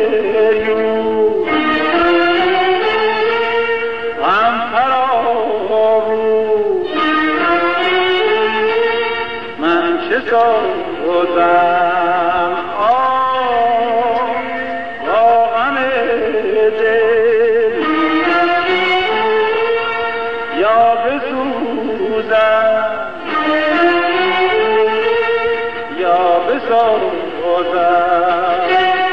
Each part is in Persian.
یو هم فرارو من چه سازم با غم دل یا بسوزم یا بسازم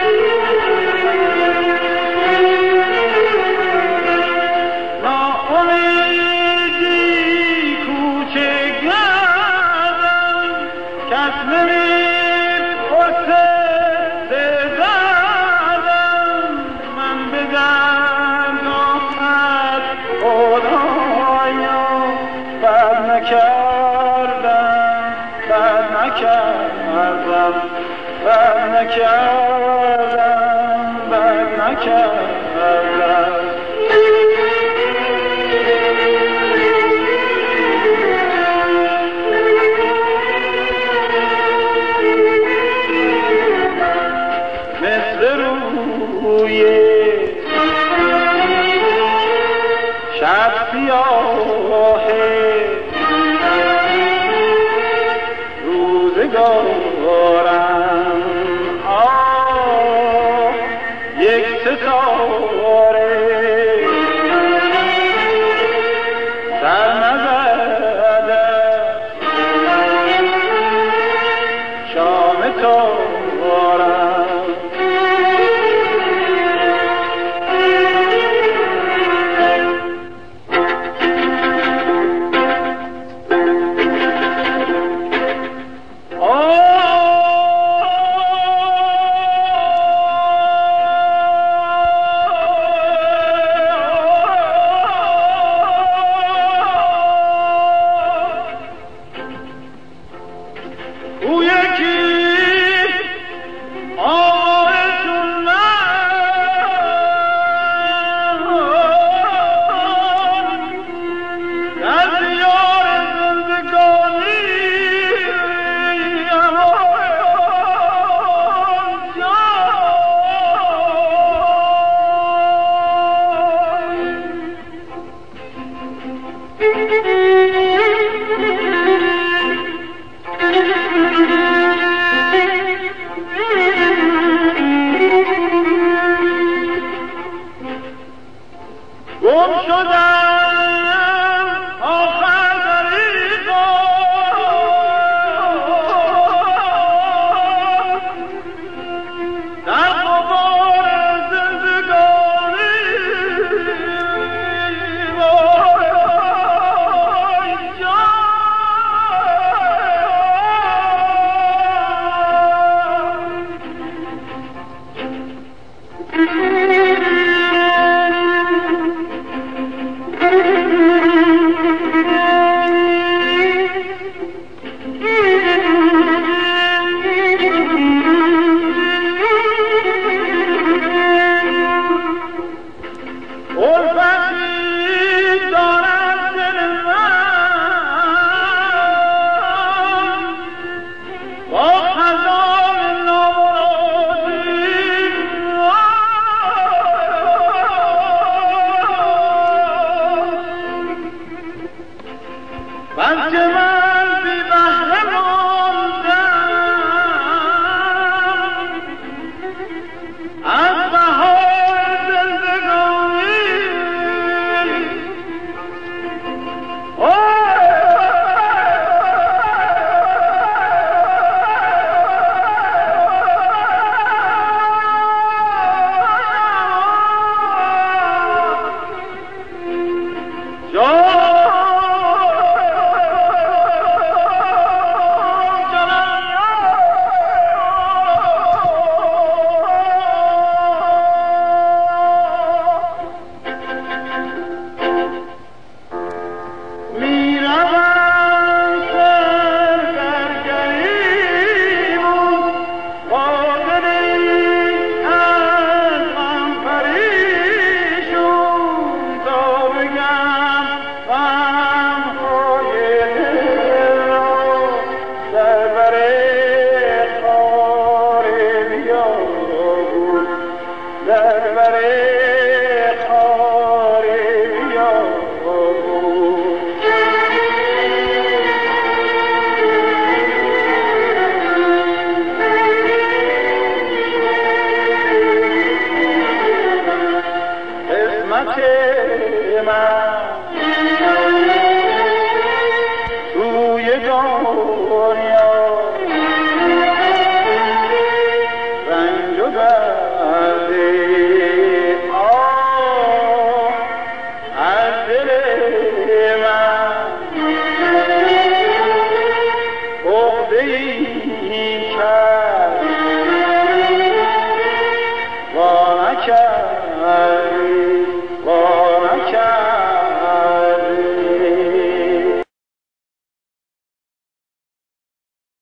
ناامیدی کوچکم کس نمی‌پرسه دردم من به درد آمد خدایا بد نکردم بد نکردم بد نکردم بد نکردم مثل روی شب سیاهه روزگارم یک ستاره سر نزده شام تارم او یکی آقایتون من در دیار زندگانی گم شدم آخر دریغا در غبار زندگانی در بر خاره یا قسمت من توی دنیا رنج و درد از دل من عقده‌ای کرد